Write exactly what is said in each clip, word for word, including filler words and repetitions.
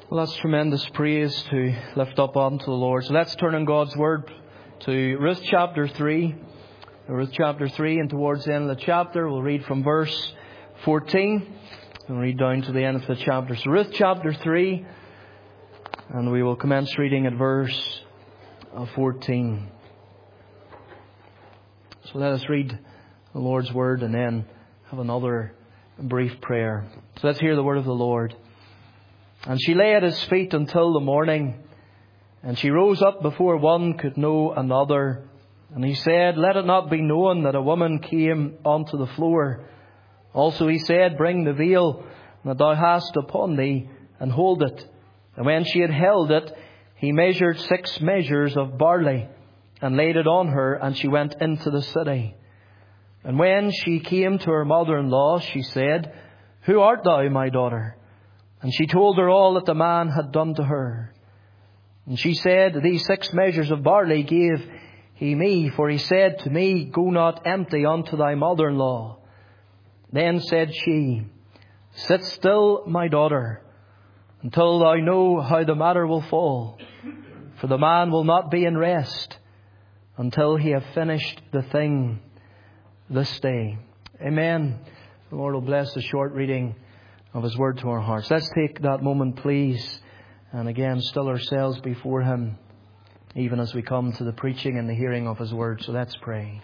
Well, that's tremendous praise to lift up unto the Lord. So let's turn in God's Word to Ruth chapter three. Ruth chapter three, and towards the end of the chapter, we'll read from verse fourteen and read down to the end of the chapter. So Ruth chapter three, and we will commence reading at verse fourteen. So let us read the Lord's Word and then have another brief prayer. So let's hear the word of the Lord. And she lay at his feet until the morning, and she rose up before one could know another. And he said, Let it not be known that a woman came onto the floor. Also he said, Bring the veil that thou hast upon thee, and hold it. And when she had held it, he measured six measures of barley, and laid it on her, and she went into the city. And when she came to her mother-in-law, she said, Who art thou, my daughter? And she told her all that the man had done to her. And she said, These six measures of barley gave he me, for he said to me, Go not empty unto thy mother-in-law. Then said she, Sit still, my daughter, until thou know how the matter will fall. For the man will not be in rest until he have finished the thing this day. Amen. The Lord will bless the short reading of His Word to our hearts. Let's take that moment, please, and again still ourselves before Him, even as we come to the preaching and the hearing of His Word. So let's pray.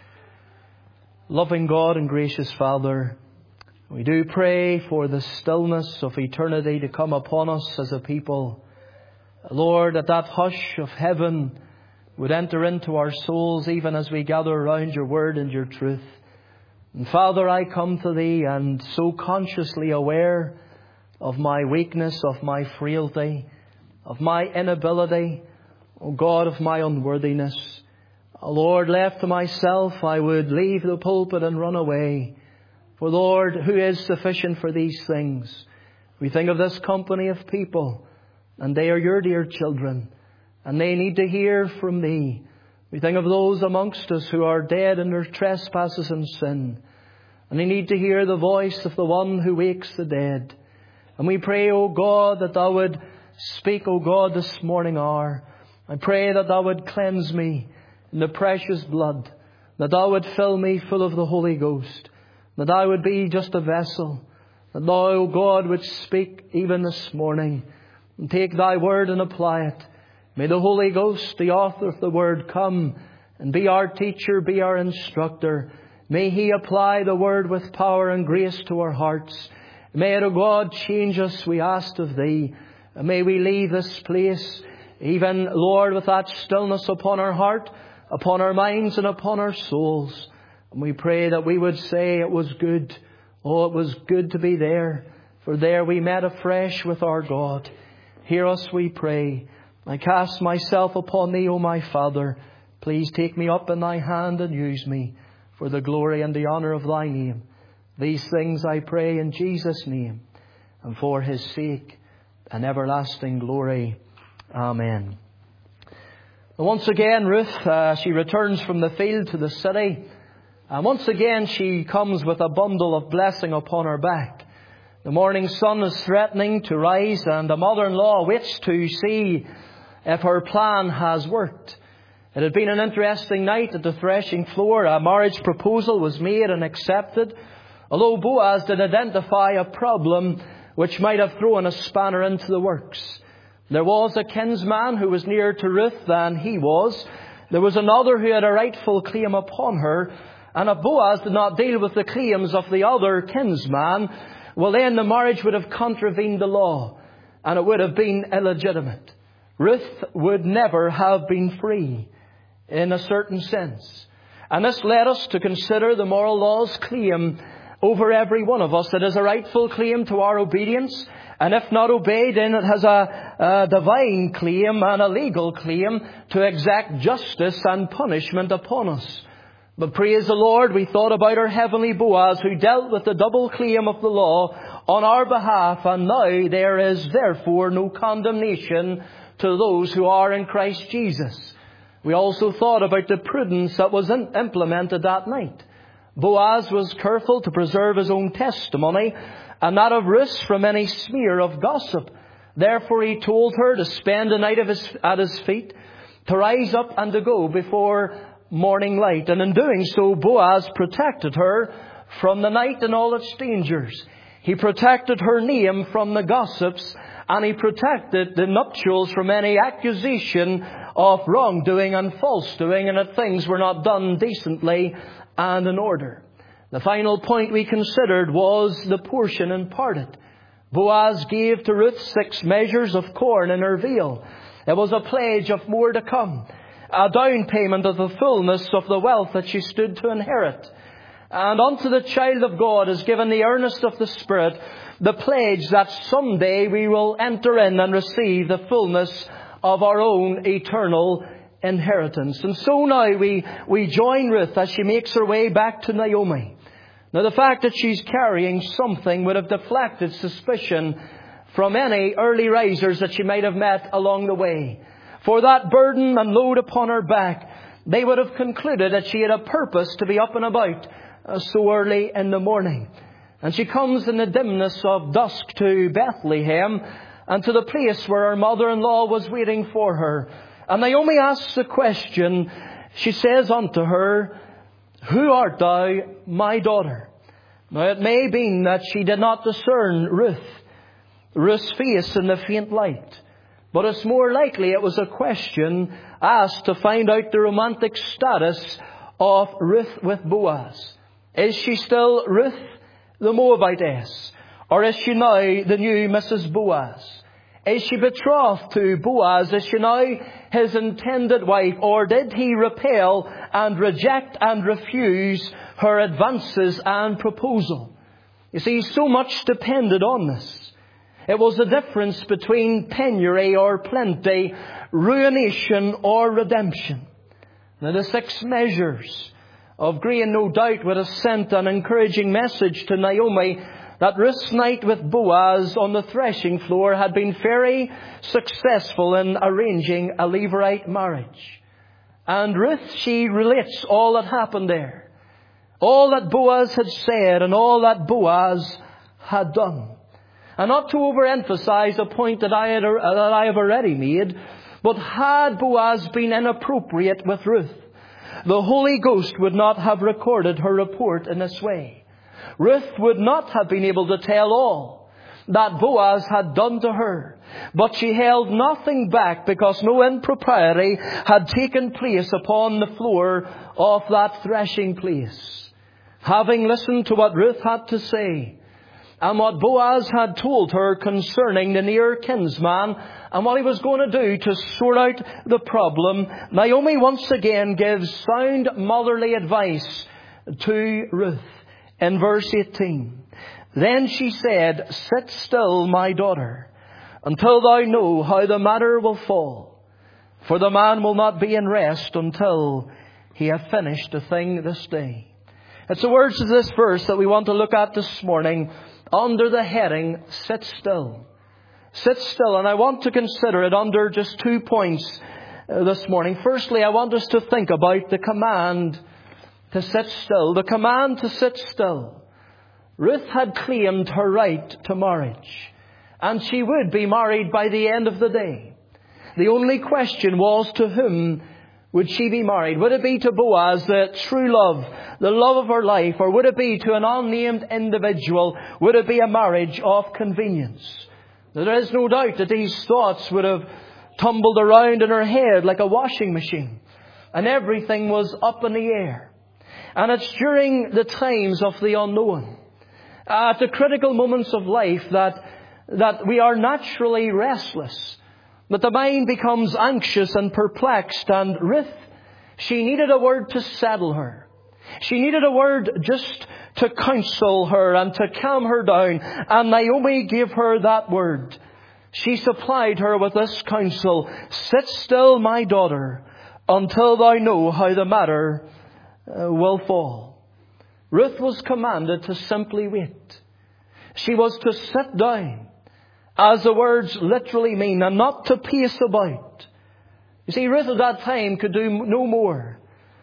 Loving God and gracious Father, we do pray for the stillness of eternity to come upon us as a people. Lord, that that hush of heaven would enter into our souls even as we gather around Your Word and Your truth. And Father, I come to Thee and so consciously aware of my weakness, of my frailty, of my inability, O God, of my unworthiness. Lord, left to myself, I would leave the pulpit and run away. For Lord, who is sufficient for these things? We think of this company of people, and they are Your dear children, and they need to hear from Thee. We think of those amongst us who are dead in their trespasses and sin, and they need to hear the voice of the one who wakes the dead. And we pray, O God, that Thou would speak, O God, this morning hour. I pray that Thou would cleanse me in the precious blood, that Thou would fill me full of the Holy Ghost, that I would be just a vessel, that Thou, O God, would speak even this morning and take Thy word and apply it. May the Holy Ghost, the author of the Word, come and be our teacher, be our instructor. May He apply the Word with power and grace to our hearts. May it, O God, change us, we ask of Thee. And may we leave this place, even, Lord, with that stillness upon our heart, upon our minds and upon our souls. And we pray that we would say it was good. Oh, it was good to be there. For there we met afresh with our God. Hear us, we pray. I cast myself upon Thee, O my Father. Please take me up in Thy hand and use me for the glory and the honour of Thy name. These things I pray in Jesus' name, and for His sake and everlasting glory. Amen. And once again, Ruth, uh, she returns from the field to the city. And once again, she comes with a bundle of blessing upon her back. The morning sun is threatening to rise, and the mother-in-law waits to see if her plan has worked. It had been an interesting night at the threshing floor. A marriage proposal was made and accepted, although Boaz did identify a problem which might have thrown a spanner into the works. There was a kinsman who was nearer to Ruth than he was. There was another who had a rightful claim upon her. And if Boaz did not deal with the claims of the other kinsman, well, then the marriage would have contravened the law, and it would have been illegitimate. Ruth would never have been free in a certain sense. And this led us to consider the moral law's claim over every one of us. It is a rightful claim to our obedience. And if not obeyed, then it has a, a divine claim and a legal claim to exact justice and punishment upon us. But praise the Lord, we thought about our heavenly Boaz who dealt with the double claim of the law on our behalf. And now there is therefore no condemnation to those who are in Christ Jesus. We also thought about the prudence that was in, implemented that night. Boaz was careful to preserve his own testimony and that of Ruth from any smear of gossip. Therefore he told her to spend the night of his, at his feet, to rise up and to go before morning light. And in doing so, Boaz protected her from the night and all its dangers. He protected her name from the gossips, and he protected the nuptials from any accusation of wrongdoing and false doing, and that things were not done decently and in order. The final point we considered was the portion imparted. Boaz gave to Ruth six measures of corn in her veil. It was a pledge of more to come, a down payment of the fullness of the wealth that she stood to inherit. And unto the child of God is given the earnest of the Spirit, the pledge that someday we will enter in and receive the fullness of our own eternal inheritance. And so now we, we join Ruth as she makes her way back to Naomi. Now the fact that she's carrying something would have deflected suspicion from any early risers that she might have met along the way. For that burden and load upon her back, they would have concluded that she had a purpose to be up and about uh, so early in the morning. And she comes in the dimness of dusk to Bethlehem and to the place where her mother-in-law was waiting for her. And Naomi asks the question. She says unto her, "Who art thou, my daughter?" Now it may be that she did not discern Ruth, Ruth's face in the faint light. But it's more likely it was a question asked to find out the romantic status of Ruth with Boaz. Is she still Ruth, the Moabitess? Or is she now the new Missus Boaz? Is she betrothed to Boaz? Is she now his intended wife? Or did he repel and reject and refuse her advances and proposal? You see, so much depended on this. It was the difference between penury or plenty, ruination or redemption. Now the six measures of grain no doubt would have sent an encouraging message to Naomi that Ruth's night with Boaz on the threshing floor had been very successful in arranging a Levirate marriage. And Ruth, she relates all that happened there. All that Boaz had said and all that Boaz had done. And not to overemphasize a point that I, had, that I have already made, but had Boaz been inappropriate with Ruth, the Holy Ghost would not have recorded her report in this way. Ruth would not have been able to tell all that Boaz had done to her. But she held nothing back because no impropriety had taken place upon the floor of that threshing place. Having listened to what Ruth had to say, and what Boaz had told her concerning the near kinsman and what he was going to do to sort out the problem, Naomi once again gives sound motherly advice to Ruth. In verse eighteen, "Then she said, Sit still, my daughter, until thou know how the matter will fall. For the man will not be in rest until he hath finished a thing this day." It's the words of this verse that we want to look at this morning under the heading, Sit Still. Sit still. And I want to consider it under just two points uh, this morning. Firstly, I want us to think about the command to sit still. The command to sit still. Ruth had claimed her right to marriage, and she would be married by the end of the day. The only question was, to whom would she be married? Would it be to Boaz, the true love, the love of her life? Or would it be to an unnamed individual? Would it be a marriage of convenience? Now, there is no doubt that these thoughts would have tumbled around in her head like a washing machine. And everything was up in the air. And it's during the times of the unknown, at the critical moments of life, that, that we are naturally restless. But the mind becomes anxious and perplexed. And Ruth, she needed a word to settle her. She needed a word just to counsel her and to calm her down. And Naomi gave her that word. She supplied her with this counsel: "Sit still, my daughter, until thou know how the matter uh, will fall." Ruth was commanded to simply wait. She was to sit down, as the words literally mean, and not to pace about. You see, Ruth at that time could do no more.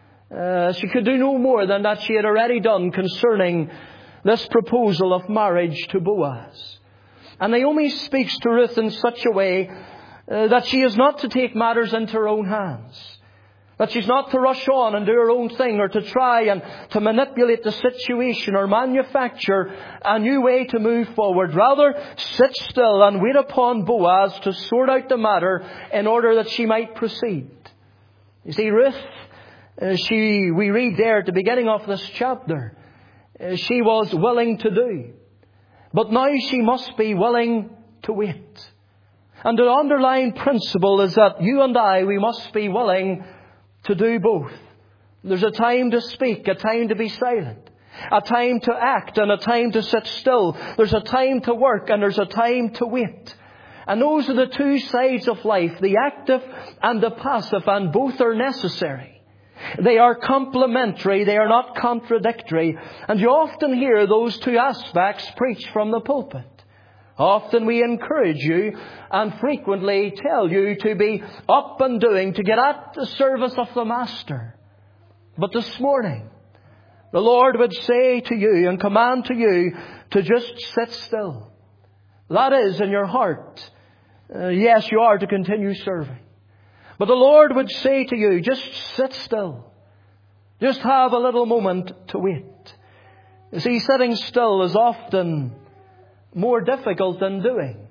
Uh, she could do no more than that she had already done concerning this proposal of marriage to Boaz. And Naomi speaks to Ruth in such a way uh, that she is not to take matters into her own hands. That she's not to rush on and do her own thing, or to try and to manipulate the situation or manufacture a new way to move forward. Rather, sit still and wait upon Boaz to sort out the matter in order that she might proceed. You see, Ruth, uh, she we read there at the beginning of this chapter, uh, she was willing to do. But now she must be willing to wait. And the underlying principle is that you and I, we must be willing to do both. There's a time to speak, a time to be silent, a time to act and a time to sit still. There's a time to work and there's a time to wait. And those are the two sides of life, the active and the passive, and both are necessary. They are complementary, they are not contradictory. And you often hear those two aspects preached from the pulpit. Often we encourage you and frequently tell you to be up and doing, to get at the service of the Master. But this morning, the Lord would say to you and command to you to just sit still. That is, in your heart, uh, yes, you are to continue serving. But the Lord would say to you, just sit still. Just have a little moment to wait. You see, sitting still is often more difficult than doing.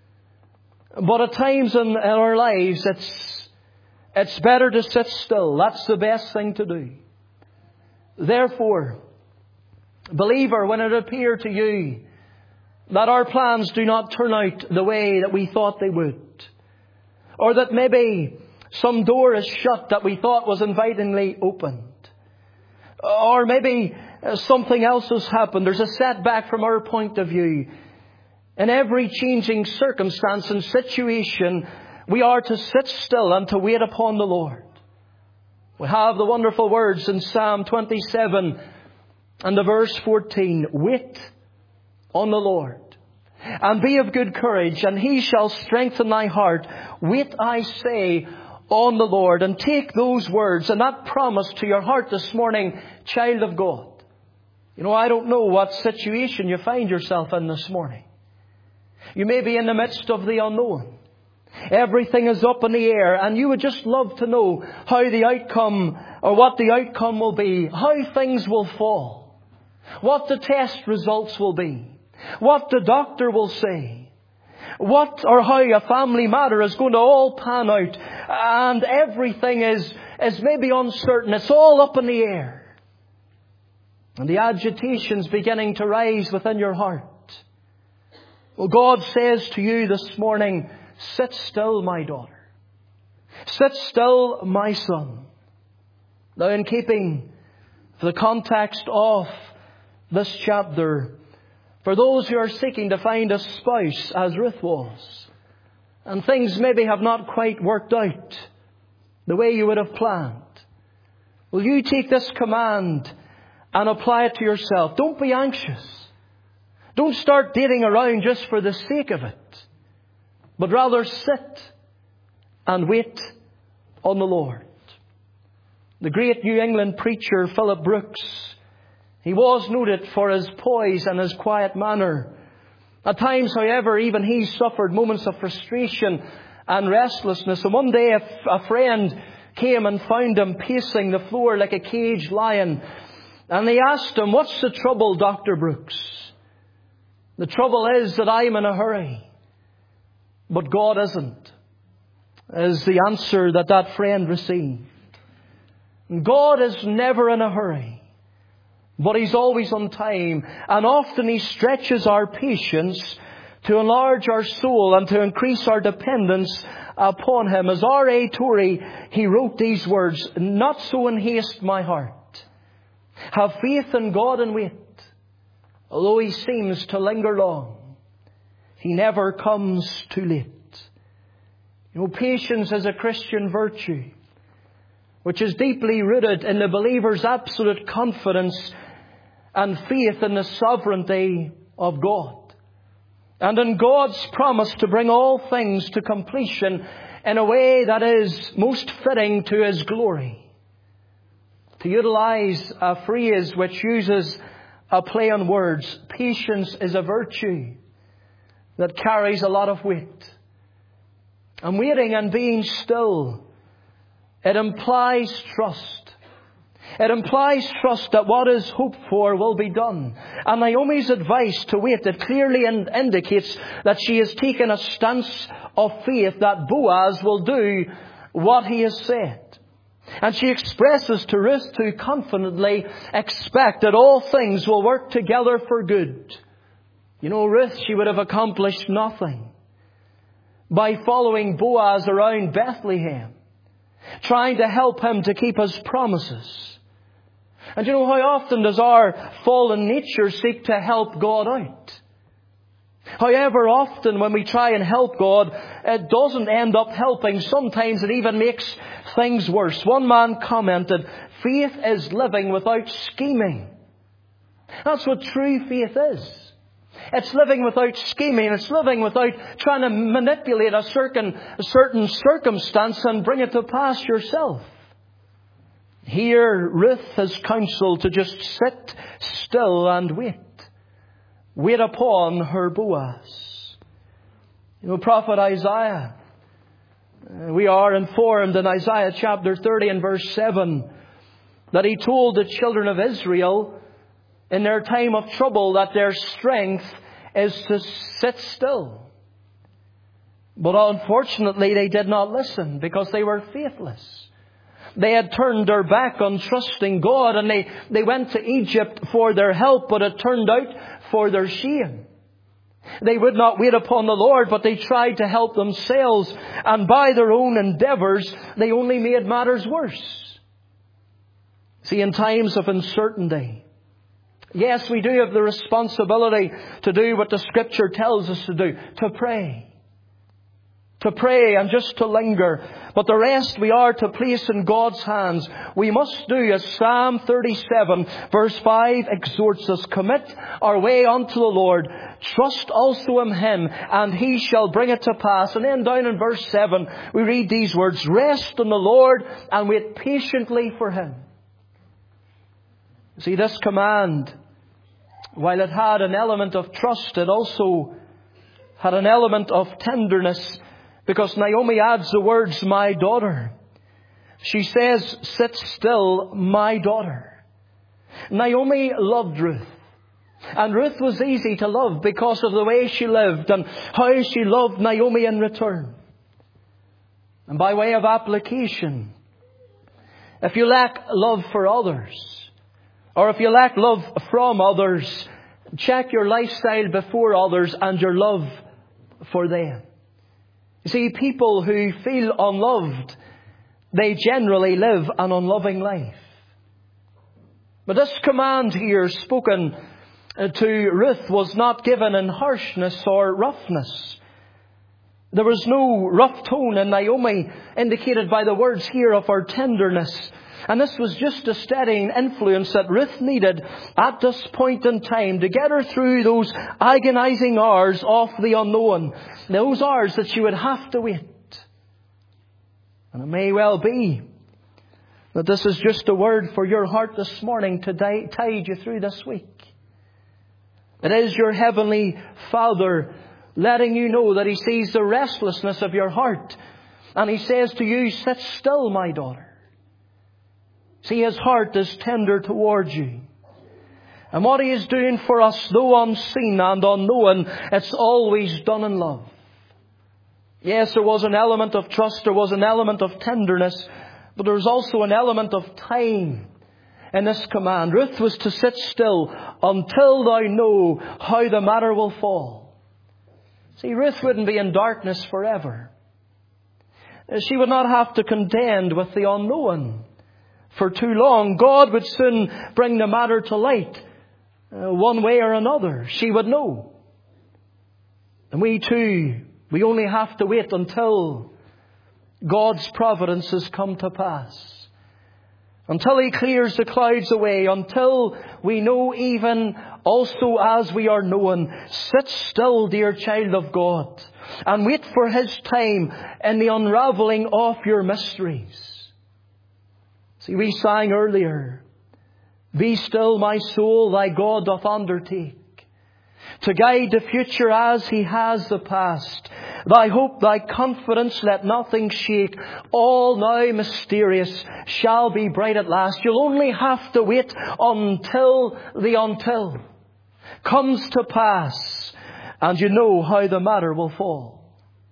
But at times in our lives, it's, it's better to sit still. That's the best thing to do. Therefore, believer, when it appear to you that our plans do not turn out the way that we thought they would, or that maybe some door is shut that we thought was invitingly opened, or maybe something else has happened, there's a setback from our point of view. In every changing circumstance and situation, we are to sit still and to wait upon the Lord. We have the wonderful words in Psalm twenty-seven and the verse fourteen. Wait on the Lord, and be of good courage, and He shall strengthen thy heart. Wait, I say, on the Lord. And take those words and that promise to your heart this morning, child of God. You know, I don't know what situation you find yourself in this morning. You may be in the midst of the unknown. Everything is up in the air, and you would just love to know how the outcome, or what the outcome will be, how things will fall, what the test results will be, what the doctor will say, what or how a family matter is going to all pan out, and everything is, is maybe uncertain. It's all up in the air. And the agitation's beginning to rise within your heart. Well, God says to you this morning, sit still, my daughter. Sit still, my son. Now, in keeping the context of this chapter, for those who are seeking to find a spouse, as Ruth was, and things maybe have not quite worked out the way you would have planned, will you take this command and apply it to yourself? Don't be anxious. Don't start dating around just for the sake of it, but rather sit and wait on the Lord. The great New England preacher Philip Brooks, he was noted for his poise and his quiet manner. At times, however, even he suffered moments of frustration and restlessness. And one day a, a friend came and found him pacing the floor like a caged lion. And they asked him, "What's the trouble, Doctor Brooks?" "The trouble is that I'm in a hurry, but God isn't," is the answer that that friend received. God is never in a hurry, but He's always on time. And often He stretches our patience to enlarge our soul and to increase our dependence upon Him. As R A Torrey, he wrote these words, "Not so in haste, my heart. Have faith in God and wait. Although He seems to linger long, He never comes too late." You know, patience is a Christian virtue, which is deeply rooted in the believer's absolute confidence and faith in the sovereignty of God, and in God's promise to bring all things to completion in a way that is most fitting to His glory. To utilize a phrase which uses a play on words, patience is a virtue that carries a lot of weight. And waiting and being still, it implies trust. It implies trust that what is hoped for will be done. And Naomi's advice to wait, it clearly in- indicates that she has taken a stance of faith that Boaz will do what he has said. And she expresses to Ruth to confidently expect that all things will work together for good. You know, Ruth, she would have accomplished nothing by following Boaz around Bethlehem, trying to help him to keep his promises. And you know, how often does our fallen nature seek to help God out? However often when we try and help God, it doesn't end up helping. Sometimes it even makes things worse. One man commented, faith is living without scheming. That's what true faith is. It's living without scheming. It's living without trying to manipulate a certain, a certain circumstance and bring it to pass yourself. Here, Ruth has counsel to just sit still and wait. Wait upon her Boaz. You know, Prophet Isaiah, we are informed in Isaiah chapter thirty and verse seven that he told the children of Israel in their time of trouble that their strength is to sit still. But unfortunately, they did not listen because they were faithless. They had turned their back on trusting God, and they, they went to Egypt for their help, but it turned out for their shame. They would not wait upon the Lord, but they tried to help themselves, and by their own endeavours, they only made matters worse. See, in times of uncertainty, yes, we do have the responsibility to do what the Scripture tells us to do, to pray. To pray and just to linger. But the rest we are to place in God's hands. We must do as Psalm thirty-seven verse five exhorts us. Commit our way unto the Lord. Trust also in Him, and He shall bring it to pass. And then down in verse seven we read these words. Rest in the Lord and wait patiently for Him. See, this command, while it had an element of trust, it also had an element of tenderness. Because Naomi adds the words, my daughter. She says, sit still, my daughter. Naomi loved Ruth. And Ruth was easy to love because of the way she lived and how she loved Naomi in return. And by way of application, if you lack love for others, or if you lack love from others, check your lifestyle before others and your love for them. You see, people who feel unloved, they generally live an unloving life. But this command here spoken to Ruth was not given in harshness or roughness. There was no rough tone in Naomi indicated by the words here of her tenderness. And this was just a steadying influence that Ruth needed at this point in time to get her through those agonizing hours of the unknown. Those hours that she would have to wait. And it may well be that this is just a word for your heart this morning to tide you through this week. It is your Heavenly Father letting you know that He sees the restlessness of your heart. And He says to you, sit still, my daughter. See, His heart is tender towards you. And what He is doing for us, though unseen and unknown, it's always done in love. Yes, there was an element of trust, there was an element of tenderness, but there was also an element of time in this command. Ruth was to sit still until thou know how the matter will fall. See, Ruth wouldn't be in darkness forever. She would not have to contend with the unknown for too long. God would soon bring the matter to light, uh, one way or another. She would know. And we too, we only have to wait until God's providence has come to pass. Until He clears the clouds away. Until we know even also as we are known. Sit still, dear child of God, and wait for His time in the unraveling of your mysteries. See, we sang earlier, be still, my soul, thy God doth undertake. to guide the future as He has the past. Thy hope, thy confidence, let nothing shake. All now mysterious shall be bright at last. You'll only have to wait until the until comes to pass, and you know how the matter will fall.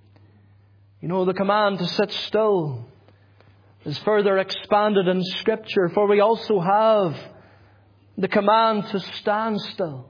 You know, the command to sit still is further expanded in Scripture, for we also have the command to stand still.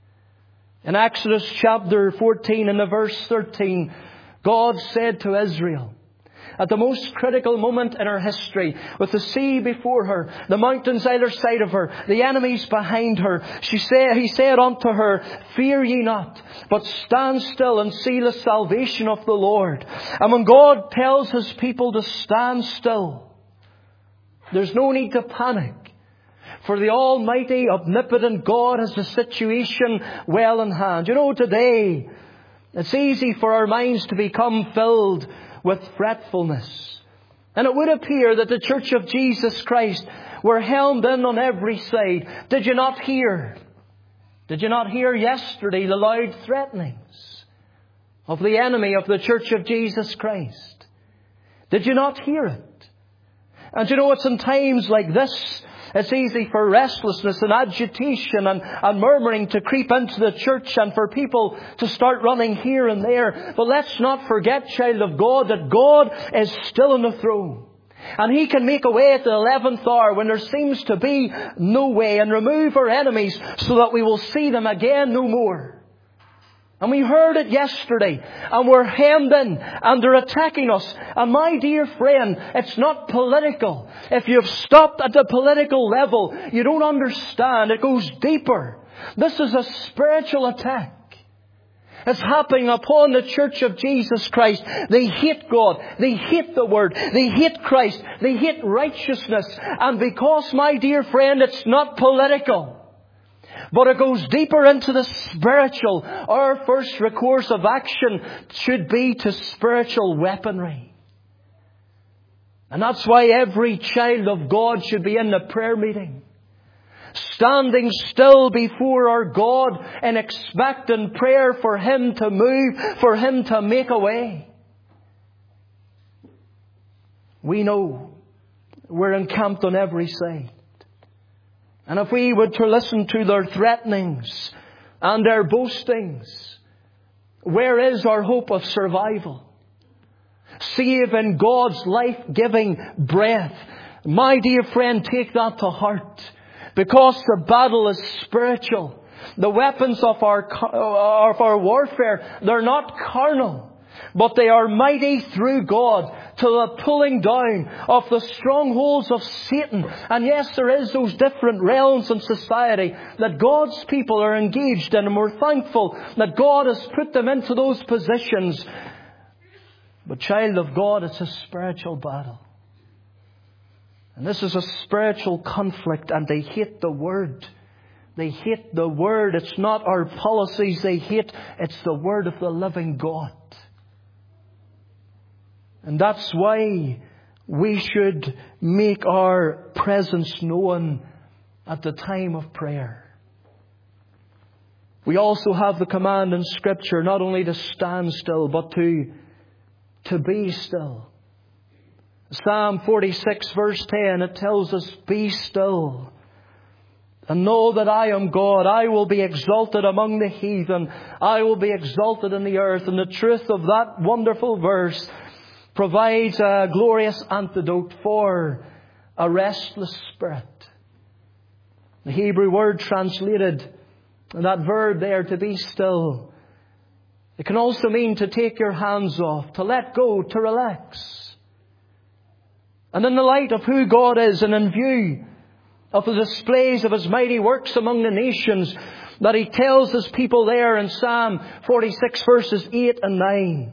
In Exodus chapter fourteen and the verse thirteen, God said to Israel, at the most critical moment in her history, with the sea before her, the mountains either side of her, the enemies behind her, she said, He said unto her, fear ye not, but stand still and see the salvation of the Lord. And when God tells His people to stand still, there's no need to panic. For the Almighty, omnipotent God has the situation well in hand. You know, today, it's easy for our minds to become filled with fretfulness. And it would appear that the Church of Jesus Christ were hemmed in on every side. Did you not hear? Did you not hear yesterday the loud threatenings of the enemy of the Church of Jesus Christ? Did you not hear it? And you know, it's in times like this, it's easy for restlessness and agitation and, and murmuring to creep into the church and for people to start running here and there. But let's not forget, child of God, that God is still on the throne. And He can make a way at the eleventh hour when there seems to be no way, and remove our enemies so that we will see them again no more. And we heard it yesterday, and we're hemmed in, and they're attacking us. And my dear friend, it's not political. If you've stopped at the political level, you don't understand. It goes deeper. This is a spiritual attack. It's happening upon the Church of Jesus Christ. They hate God. They hate the Word. They hate Christ. They hate righteousness. And because, my dear friend, it's not political, but it goes deeper into the spiritual, our first recourse of action should be to spiritual weaponry. And that's why every child of God should be in the prayer meeting, standing still before our God in expectant prayer for Him to move, for Him to make a way. We know we're encamped on every side. And if we were to listen to their threatenings and their boastings, where is our hope of survival? Save in God's life-giving breath. My dear friend, take that to heart. Because the battle is spiritual. The weapons of our, of our warfare, they're not carnal, but they are mighty through God to the pulling down of the strongholds of Satan. And yes, there is those different realms in society that God's people are engaged in, and we're thankful that God has put them into those positions. But child of God, it's a spiritual battle. And this is a spiritual conflict, and they hate the Word. They hate the Word. It's not our policies they hate. It's the Word of the living God. And that's why we should make our presence known at the time of prayer. We also have the command in Scripture not only to stand still, but to, to be still. Psalm forty-six verse ten, it tells us, be still and know that I am God. I will be exalted among the heathen. I will be exalted in the earth. And the truth of that wonderful verse provides a glorious antidote for a restless spirit. The Hebrew word translated, that verb there, to be still, it can also mean to take your hands off, to let go, to relax. And in the light of who God is, and in view of the displays of His mighty works among the nations, that He tells His people there in Psalm forty-six verses eight and nine,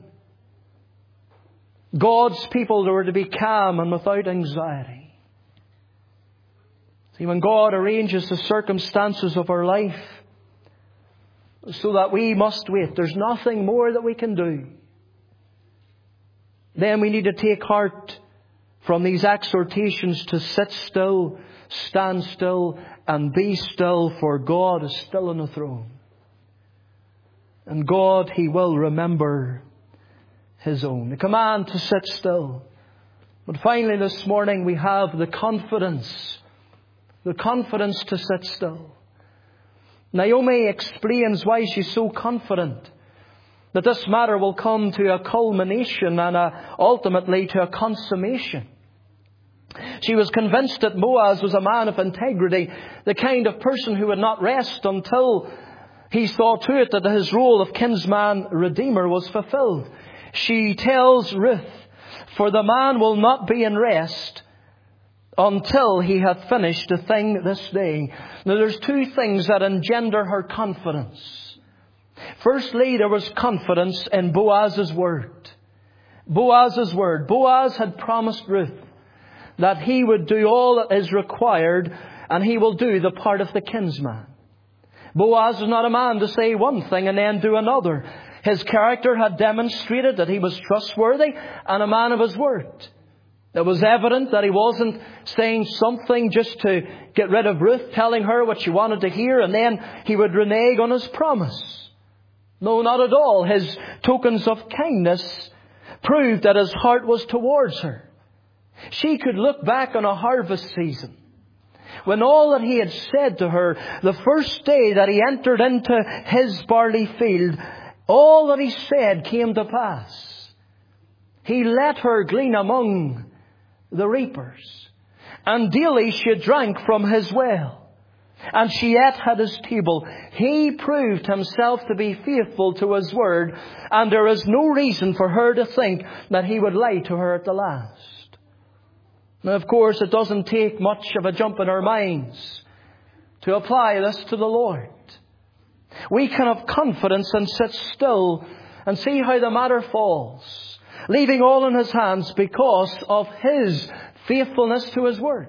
God's people were to be calm and without anxiety. See, when God arranges the circumstances of our life so that we must wait, there's nothing more that we can do, then we need to take heart from these exhortations to sit still, stand still, and be still, for God is still on the throne. And God, He will remember His own. The command to sit still. But finally this morning we have the confidence. The confidence to sit still. Naomi explains why she's so confident that this matter will come to a culmination and a, ultimately to a consummation. She was convinced that Boaz was a man of integrity, the kind of person who would not rest until he saw to it that his role of kinsman redeemer was fulfilled. She tells Ruth, "For the man will not be in rest until he hath finished the thing this day." Now there's two things that engender her confidence. Firstly, there was confidence in Boaz's word. Boaz's word. Boaz had promised Ruth that he would do all that is required, and he will do the part of the kinsman. Boaz is not a man to say one thing and then do another. His character had demonstrated that he was trustworthy and a man of his word. It was evident that he wasn't saying something just to get rid of Ruth, telling her what she wanted to hear, and then he would renege on his promise. No, not at all. His tokens of kindness proved that his heart was towards her. She could look back on a harvest season when all that he had said to her the first day that he entered into his barley field, all that he said came to pass. He let her glean among the reapers, and daily she drank from his well, and she ate at his table. He proved himself to be faithful to his word, and there is no reason for her to think that he would lie to her at the last. Now, of course, it doesn't take much of a jump in our minds to apply this to the Lord. We can have confidence and sit still and see how the matter falls, leaving all in His hands because of His faithfulness to His word.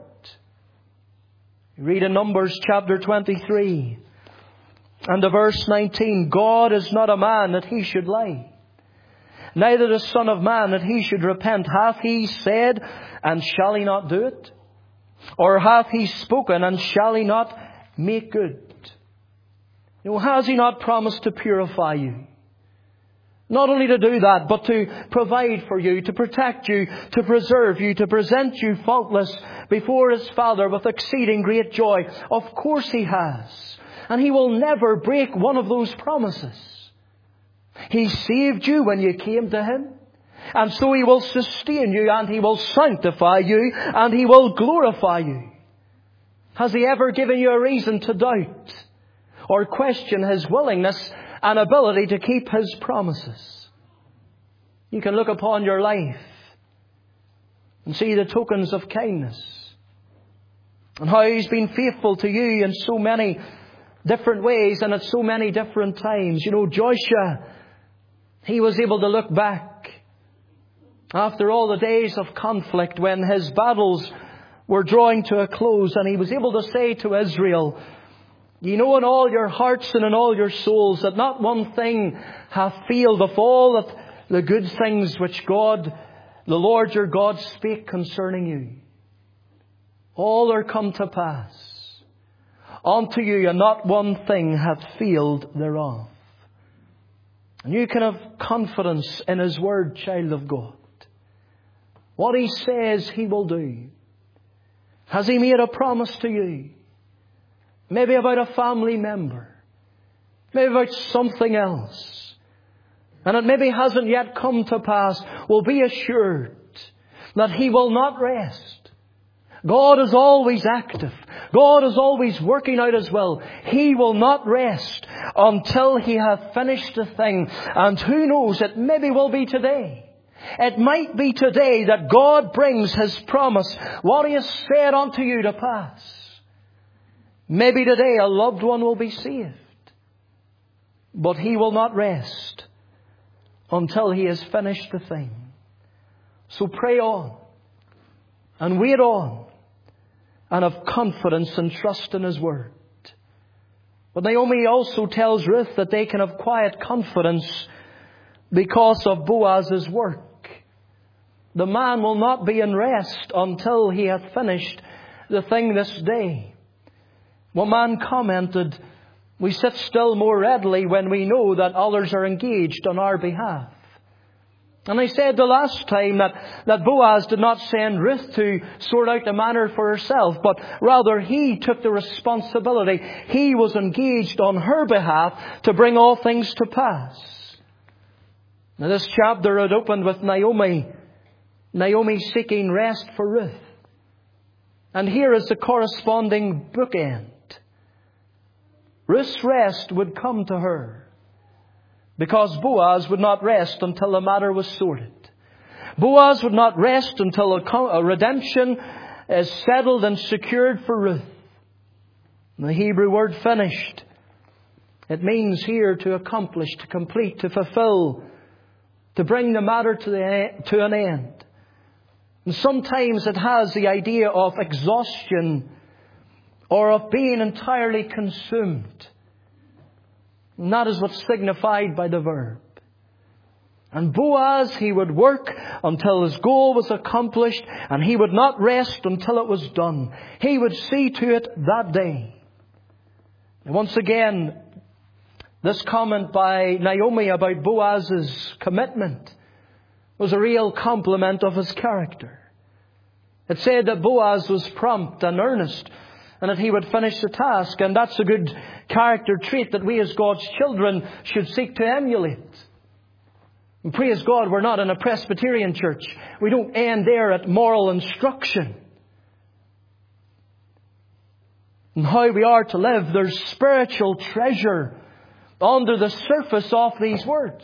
You read in Numbers chapter twenty-three and the verse nineteen, "God is not a man that He should lie, neither the Son of Man that He should repent. Hath He said, and shall He not do it? Or hath He spoken, and shall He not make good?" You know, has He not promised to purify you? Not only to do that, but to provide for you, to protect you, to preserve you, to present you faultless before His Father with exceeding great joy. Of course He has. And He will never break one of those promises. He saved you when you came to Him. And so He will sustain you, and He will sanctify you, and He will glorify you. Has He ever given you a reason to doubt or question His willingness and ability to keep His promises? You can look upon your life and see the tokens of kindness and how He's been faithful to you in so many different ways and at so many different times. You know, Joshua, he was able to look back after all the days of conflict when his battles were drawing to a close, and he was able to say to Israel, "Ye know in all your hearts and in all your souls that not one thing hath failed of all that the good things which God, the Lord your God, spake concerning you. All are come to pass unto you, and not one thing hath failed thereof." And you can have confidence in His word, child of God. What He says He will do. Has He made a promise to you? Maybe about a family member. Maybe about something else. And it maybe hasn't yet come to pass. Well, be assured that He will not rest. God is always active. God is always working out His will. He will not rest until He hath finished the thing. And who knows, it maybe will be today. It might be today that God brings His promise, what He has said unto you, to pass. Maybe today a loved one will be saved. But He will not rest until He has finished the thing. So pray on and wait on and have confidence and trust in His word. But Naomi also tells Ruth that they can have quiet confidence because of Boaz's work. The man will not be in rest until he hath finished the thing this day. One man commented We sit still more readily when we know that others are engaged on our behalf. And I said the last time that, that Boaz did not send Ruth to sort out the matter for herself, but rather he took the responsibility. He was engaged on her behalf to bring all things to pass. Now this chapter had opened with Naomi, Naomi seeking rest for Ruth. And here is the corresponding bookend. Ruth's rest would come to her, because Boaz would not rest until the matter was sorted. Boaz would not rest until a redemption is settled and secured for Ruth. And the Hebrew word finished, it means here to accomplish, to complete, to fulfill, to bring the matter to, the, to an end. And sometimes it has the idea of exhaustion or of being entirely consumed. And that is what's signified by the verb. And Boaz, he would work until his goal was accomplished, and he would not rest until it was done. He would see to it that day. And once again, this comment by Naomi about Boaz's commitment was a real compliment of his character. It said that Boaz was prompt and earnest, and that he would finish the task. And that's a good character trait that we as God's children should seek to emulate. And praise God, we're not in a Presbyterian church. We don't end there at moral instruction. And how we are to live, there's spiritual treasure under the surface of these words.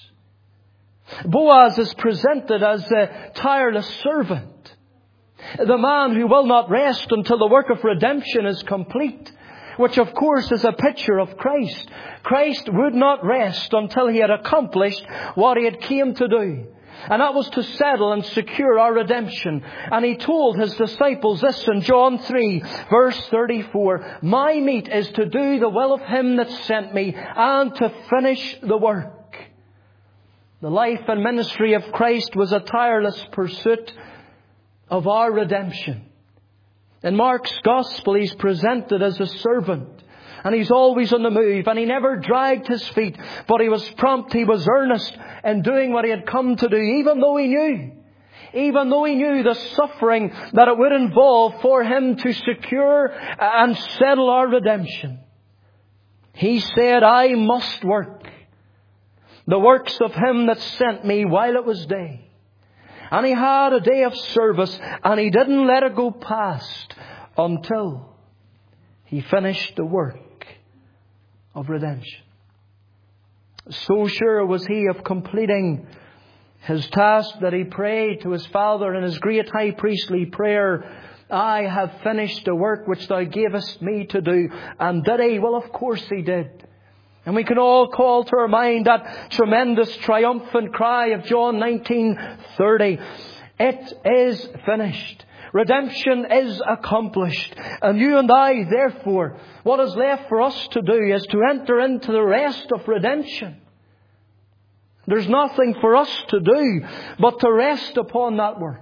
Boaz is presented as a tireless servant, the man who will not rest until the work of redemption is complete, which of course is a picture of Christ. Christ would not rest until He had accomplished what He had came to do. And that was to settle and secure our redemption. And He told His disciples this in John three, verse thirty-four. My meat is to do the will of Him that sent me, and to finish the work. The life and ministry of Christ was a tireless pursuit of our redemption. In Mark's Gospel, He's presented as a servant. And He's always on the move. And He never dragged His feet. But He was prompt, He was earnest in doing what He had come to do. Even though He knew. Even though He knew the suffering that it would involve for Him to secure and settle our redemption. He said, I must work the works of Him that sent me while it was day. And He had a day of service, and He didn't let it go past until He finished the work of redemption. So sure was He of completing His task that He prayed to His Father in His great high priestly prayer, I have finished the work which Thou gavest me to do. And did He? Well, of course He did. And we can all call to our mind that tremendous triumphant cry of John nineteen thirty. It is finished. Redemption is accomplished. And you and I, therefore, what is left for us to do is to enter into the rest of redemption. There's nothing for us to do but to rest upon that work.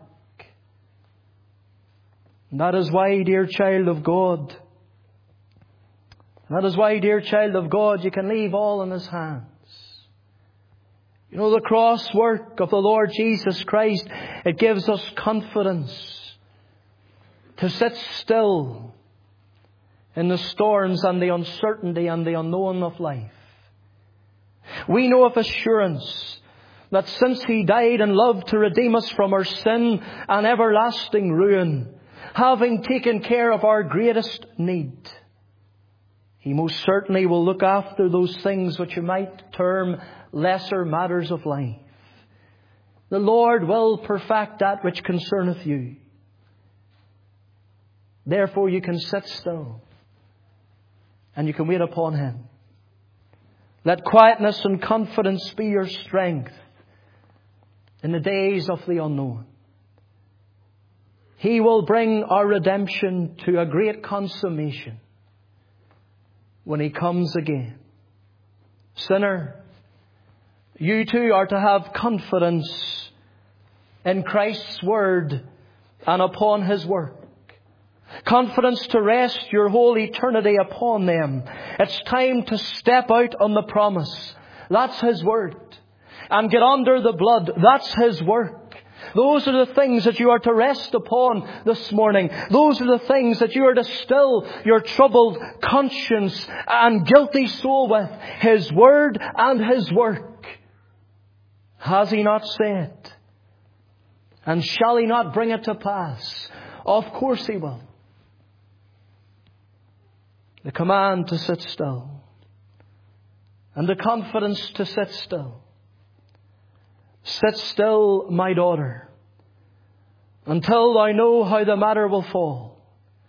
And that is why, dear child of God, that is why, dear child of God, you can leave all in His hands. You know, the cross work of the Lord Jesus Christ, it gives us confidence to sit still in the storms and the uncertainty and the unknown of life. We know of assurance that since He died and loved to redeem us from our sin and everlasting ruin, having taken care of our greatest need, He most certainly will look after those things which you might term lesser matters of life. The Lord will perfect that which concerneth you. Therefore you can sit still and you can wait upon Him. Let quietness and confidence be your strength in the days of the unknown. He will bring our redemption to a great consummation when He comes again. Sinner, you too are to have confidence in Christ's Word and upon His work. Confidence to rest your whole eternity upon them. It's time to step out on the promise. That's His Word. And get under the blood. That's His work. Those are the things that you are to rest upon this morning. Those are the things that you are to still your troubled conscience and guilty soul with. His Word and His work. Has He not said? And shall He not bring it to pass? Of course He will. The command to sit still. And the confidence to sit still. Sit still, my daughter, until thou know how the matter will fall.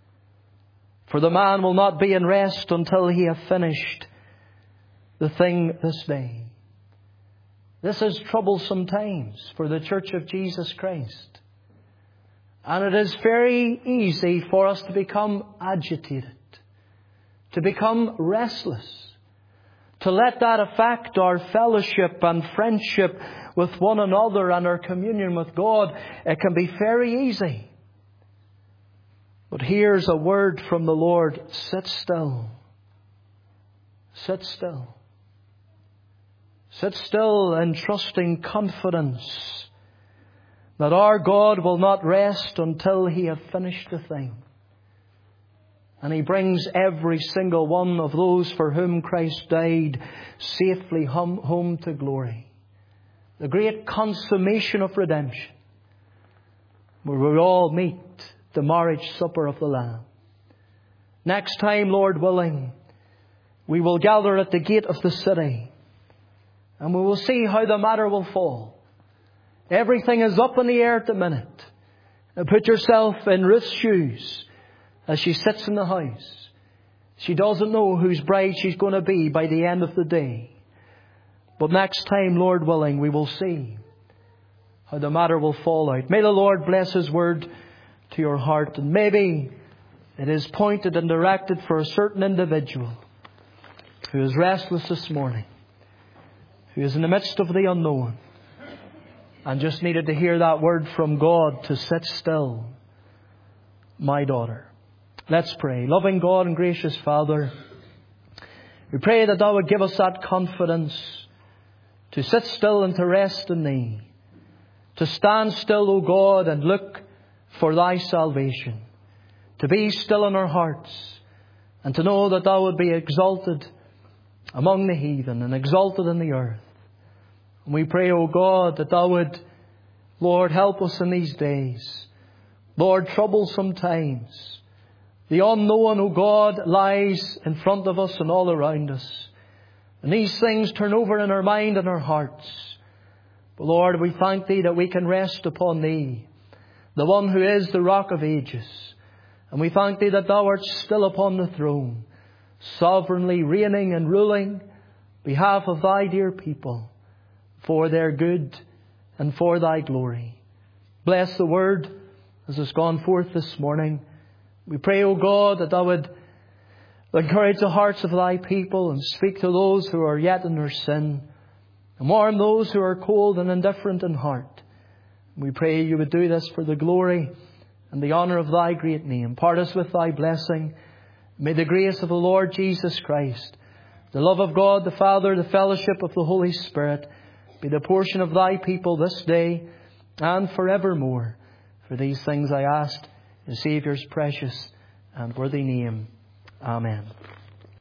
For the man will not be in rest until he have finished the thing this day. This is troublesome times for the Church of Jesus Christ. And it is very easy for us to become agitated, to become restless, to let that affect our fellowship and friendship with one another and our communion with God. It can be very easy. But here's a word from the Lord. Sit still. Sit still. Sit still in trusting confidence that our God will not rest until He have finished the thing. And He brings every single one of those for whom Christ died safely home, home to glory. The great consummation of redemption, where we all meet the marriage supper of the Lamb. Next time, Lord willing, we will gather at the gate of the city, and we will see how the matter will fall. Everything is up in the air at the minute. And put yourself in Ruth's shoes as she sits in the house. She doesn't know whose bride she's going to be by the end of the day. But next time, Lord willing, we will see how the matter will fall out. May the Lord bless His Word to your heart. And maybe it is pointed and directed for a certain individual who is restless this morning, who is in the midst of the unknown, and just needed to hear that word from God to sit still, my daughter. Let's pray. Loving God and gracious Father, we pray that Thou would give us that confidence to sit still and to rest in Thee. To stand still, O God, and look for Thy salvation. To be still in our hearts. And to know that Thou would be exalted among the heathen and exalted in the earth. And we pray, O God, that Thou would, Lord, help us in these days. Lord, troublesome times. The unknown, O God, lies in front of us and all around us. And these things turn over in our mind and our hearts. But Lord, we thank Thee that we can rest upon Thee, the one who is the Rock of Ages. And we thank Thee that Thou art still upon the throne, sovereignly reigning and ruling on behalf of Thy dear people, for their good and for Thy glory. Bless the word as it's gone forth this morning. We pray, O God, that Thou would encourage the hearts of Thy people and speak to those who are yet in their sin, and warm those who are cold and indifferent in heart. We pray You would do this for the glory and the honour of Thy great name. Part us with Thy blessing. May the grace of the Lord Jesus Christ, the love of God the Father, the fellowship of the Holy Spirit be the portion of Thy people this day and forevermore. For these things I ask in the Saviour's precious and worthy name. Amen.